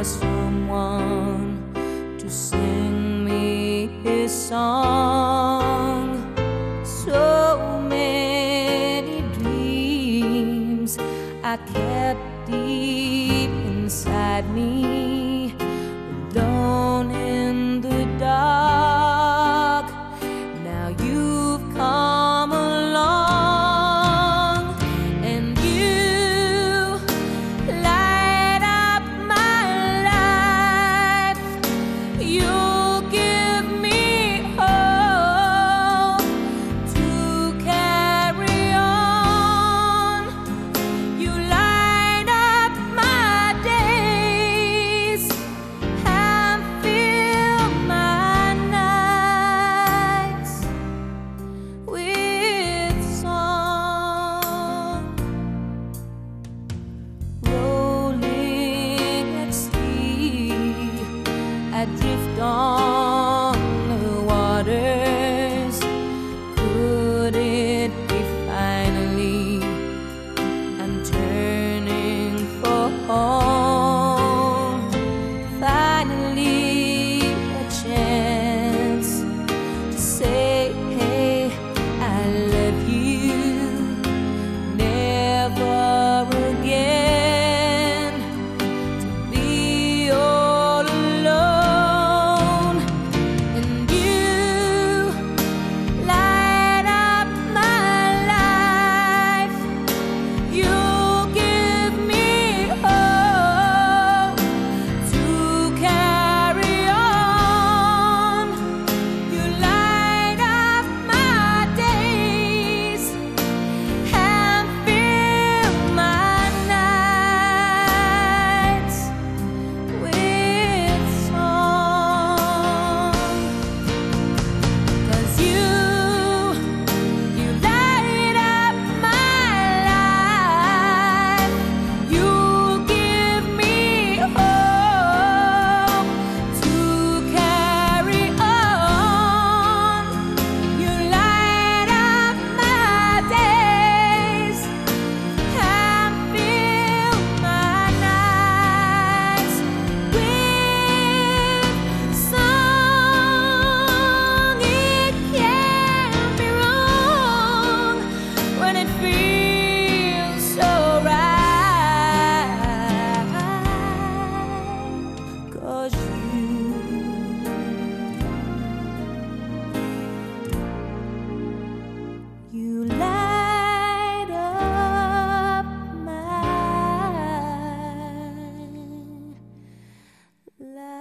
for someone to sing me his song. So many dreams I kept deep inside me, alone in the dark. Now you've come along, and you light up my life. You'll give me hope to carry on. You light up my days and fill my nights with song. Rolling at sea, I drift on the waters. Could it be finally I'm turning for home? Finally a chance to say, hey, I love you. Never again to be all alone. And you light up my life. You'll give me hope to carry on. You light up my days and fill my nights with song. 'Cause you light up my life. You give me hope to carry on. You light up my days and fill my nights with song. It can't be wrong when it feels so right. 'Cause you light up my life.